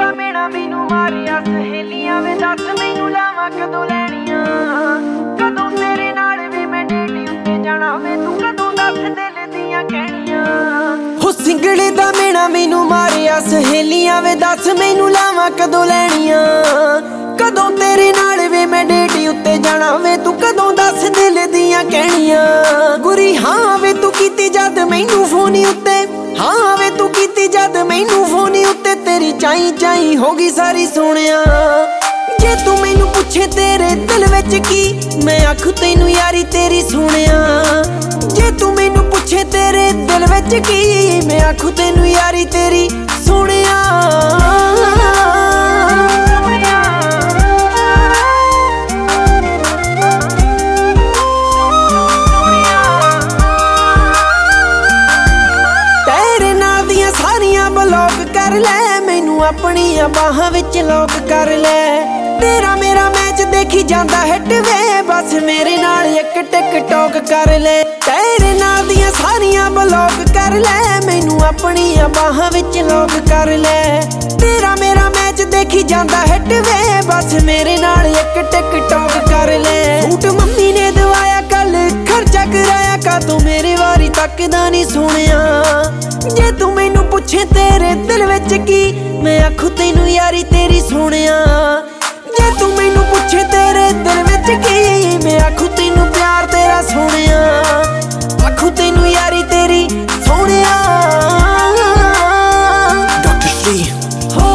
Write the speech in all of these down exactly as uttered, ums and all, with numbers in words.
ਦਾ ਮੇਣਾ ਮੈਨੂੰ ਮਾਰਿਆ ਸਹੇਲੀਆਂ ਵੇ ਦੱਸ ਮੈਨੂੰ ਲਾਵਾਂ ਕਦੋਂ ਲੈਣੀਆਂ ਕਦੋਂ ਤੇਰੇ ਨਾਲ ਵੀ ਮੈਂ ਡੇਟੀ ਉੱਤੇ ਜਾਣਾ ਵੇ ਤੂੰ ਕਦੋਂ ਦੱਸ ਦਿਲ ਦੀਆਂ ਕਹਿਣੀਆਂ ਹੋ ਸਿੰਗੜੇ ਦਾ ਮੇਣਾ ਮੈਨੂੰ ਮਾਰਿਆ ਸਹੇਲੀਆਂ ਵੇ ਦੱਸ ਮੈਨੂੰ ਲਾਵਾਂ ਕਦੋਂ ਲੈਣੀਆਂ ਕਦੋਂ ਤੇਰੇ ਨਾਲ ਵੇ ਮੈਂ ਡੇਟੀ ਉੱਤੇ ਜਾਣਾ ਵੇ ਤੂੰ ਕਦੋਂ ਦੱਸ ਦਿਲ ਦੀਆਂ ਕਹਿਣੀਆਂ ਗੁਰੀ ਹਾਂ ਵੇ ਤੂੰ ਕੀਤੀ ਜਦ ਮੈਨੂੰ ਫੋਨ ਉੱਤੇ ਹਾਂ ਵੇ ਤੂੰ ਕੀਤੀ ਜਦ ਮੈਨੂੰ ਫੋਨ ਉੱਤੇ ਤੇਰੀ ਚਾਈ ਚਾਈ ਹੋ ਗਈ ਸਾਰੀ ਸੋਹਣਿਆ ਜੇ ਤੂੰ ਮੈਨੂੰ ਪੁੱਛੇ ਤੇਰੇ ਦਿਲ ਵਿੱਚ ਕੀ ਮੈਂ ਆਖੂ ਤੈਨੂੰ ਯਾਰੀ ਤੇਰੀ ਸੋਹਣਿਆ ਜੇ ਤੂੰ ਮੈਨੂੰ ਪੁੱਛੇ ਤੇਰੇ ਦਿਲ ਵਿੱਚ ਕੀ ਮੈਂ ਆਖੂ ਤੈਨੂੰ ਯਾਰੀ ਤੇਰੀ ਸੋਹਣਿਆ ਕਰ ਲੈ ਮੈਨੂੰ ਆਪਣੀਆਂ ਬਾਹਾਂ ਵਿੱਚ ਲੋਕ ਕਰ ਲੈ ਤੇਰਾ ਮੇਰਾ ਮੈਚ ਦੇਖੀ ਜਾਂਦਾ ਹਿੱਟ ਵੇ ਬਸ ਮੇਰੇ ਨਾਲ ਇੱਕ ਟਿਕਟੌਕ ਕਰ ਲੈ ਤੇਰੇ ਨਾਲ ਦੀਆਂ ਸਾਰੀਆਂ ਬਲੌਕ ਕਰ ਲੈ ਮੈਨੂੰ ਆਪਣੀਆਂ ਬਾਹਾਂ ਵਿੱਚ ਲੋਕ ਕਰ ਲੈ ਤੇਰਾ ਮੇਰਾ ਮੈਚ ਦੇਖੀ ਜਾਂਦਾ ਹਿੱਟ ਵੇ ਬਸ ਮੇਰੇ ਨਾਲ ਇੱਕ ਟਿਕਟੌਕ ਕਰ ਲੈ ਸੂਟ ਮੰਮੀ ਨੇ ਦਵਾਇਆ ਕੱਲ ਖਰਚਾ ਕਰਾਇਆ ਕਾ ਤੂੰ ਮੇਰੇ ਵਾਰੀ ਤੱਕਦਾ ਨਹੀਂ ਸੋਹਣਿਆ ਜੇ ਤੂੰ ਮੈਨੂੰ ਪੁੱਛੇ ਤੇਰੇ ਦਿਲ ਵਿੱਚ ਕੀ ਮੈਂ ਆਖੂ ਤੈਨੂੰ ਯਾਰੀ ਤੇਰੀ ਸੋਹਣਿਆ ਜੇ ਤੂੰ ਮੈਨੂੰ ਪੁੱਛੇ ਤੇਰੇ ਦਿਲ ਵਿੱਚ ਕੀ ਮੈਂ ਆਖੂ ਤੈਨੂੰ ਪਿਆਰ ਤੇਰਾ ਸੋਹਣਿਆ ਆਖੂ ਤੈਨੂੰ ਯਾਰੀ ਤੇਰੀ ਸੋਹਣਿਆ ਡਾਕਟਰ ਸ੍ਰੀ ਹੋ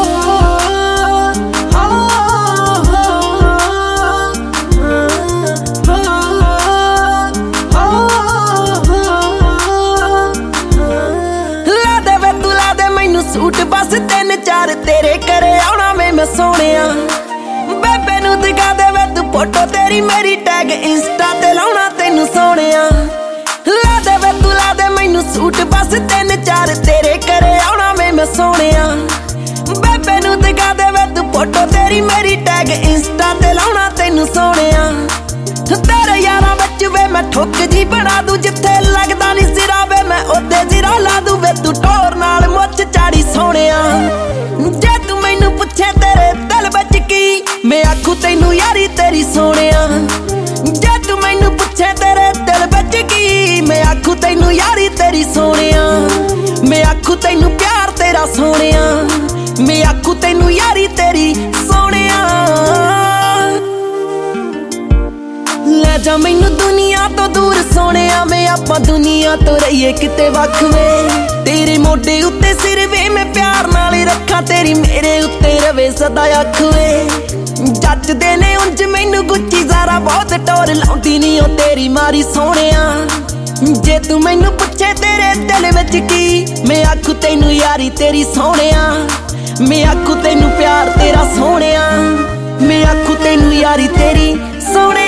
ਸੂਟ ਬਸ ਤਿੰਨ ਚਾਰ ਤੇਰੇ ਘਰੇ ਆਉਣਾ ਵੇ ਮੈਂ ਸੋਹਣਿਆ ਬੇਬੇ ਨੂੰ ਦਿਖਾ ਦੇ ਵੇ ਤੂੰ ਫੋਟੋ ਤੇਰੀ ਮੇਰੀ ਟੈਗ ਇੰਸਟਾ ਤੇ ਲਾਉਣਾ ਤੈਨੂੰ ਸੋਹਣਿਆ ਲਾ ਦੇ ਵੇ ਤੂੰ ਲਾ ਦੇ ਮੈਨੂੰ ਸੂਟ ਬਸ ਤਿੰਨ ਚਾਰ ਤੇਰੇ ਘਰੇ ਆਉਣਾ ਵੇ ਮੈਂ ਸੋਹਣਿਆ ਬੇਬੇ ਨੂੰ ਦਿਖਾ ਦੇ ਵੇ ਤੂੰ ਫੋਟੋ ਤੇਰੀ ਮੇਰੀ ਟੈਗ ਇੰਸਟਾ ਤੇ ਲਾਉਣਾ ਤੈਨੂੰ ਸੋਹਣਿਆ ਤੇਰੇ ਯਾਰਾਂ ਵਿੱਚ ਵੇ ਮੈਂ ਠੁੱਕ ਜੀ ਬਣਾ ਦੂੰ ਜਿੱਥੇ ਲੱਗਦਾ ਨਹੀਂ ਸਿਰਾ ਵੇ ਮੈਂ ਉੱਤੇ ਜ਼ੀਰਾ ਲਾ ਦੂੰ ਵੇ ਤੂੰ ਟੋਰ ਨਾਲ ਮੁੱਛ ਚਾੜੀ ਸੋਹਣਿਆ ਜੇ ਤੂੰ ਮੈਨੂੰ ਪੁੱਛੇ ਤੇਰੇ ਦਿਲ ਵਿੱਚ ਕੀ ਮੈਂ ਆਖੂ ਤੈਨੂੰ ਯਾਰੀ ਤੇਰੀ ਸੋਹਣਿਆ ਜੇ ਤੂੰ ਮੈਨੂੰ ਪੁੱਛੇ ਤੇਰੇ ਦਿਲ ਵਿੱਚ ਕੀ ਮੈਂ ਆਖੂ ਤੈਨੂੰ ਯਾਰੀ ਤੇਰੀ ਸੋਹਣਿਆ ਮੈਂ ਆਖੂ ਤੈਨੂੰ ਪਿਆਰ ਤੇਰਾ ਸੋਹਣਿਆ ਮੈਂ ਆਖੂ ਤੈਨੂੰ ਯਾਰੀ ਤੇਰੀ ਸੋਹਣਿਆ ਲੈ ਜਾ ਮੈਨੂੰ ਦੁਨੀਆ ਤੋਂ ਦੂਰ ਸੋਹਣਿਆ ਮੈਂ ਆਪਾਂ ਦੁਨੀਆ ਤੋਂ ਰਹੀਏ ਕਿਤੇ ਵੱਖ ਵੇ ਤੇਰੇ ਮੋਢੇ ਉੱਤੇ ਸਿਰ ਵੇ ਮੈਂ ਪਿਆਰ ਨਾਲ ਹੀ ਰੱਖਾਂ ਤੇਰੀ ਮੇਰੇ ਉੱਤੇ ਰਵੇ ਸਦਾ ਅੱਖ ਵੇ ਜੱਜਦੇ ਨੇ ਉਂਝ ਮੈਨੂੰ ਗੁੱਚੀ ਜ਼ਾਰਾ ਬਹੁਤ ਟੋਰ ਲਾਉਂਦੀ ਨਹੀਂ ਉਹ ਤੇਰੀ ਮਾਰੀ ਸੋਹਣਿਆ ਜੇ ਤੂੰ ਮੈਨੂੰ ਪੁੱਛੇ ਤੇਰੇ ਦਿਲ ਵਿੱਚ ਕੀ ਮੈਂ ਆਖੂ ਤੈਨੂੰ ਯਾਰੀ ਤੇਰੀ ਸੋਹਣਿਆ ਮੈਂ ਆਖੂ ਤੈਨੂੰ ਪਿਆਰ ਤੇਰਾ ਸੋਹਣਿਆ ਮੈਂ ਆਖੂ ਤੈਨੂੰ ਯਾਰੀ ਤੇਰੀ ਸੋਹਣਿਆ।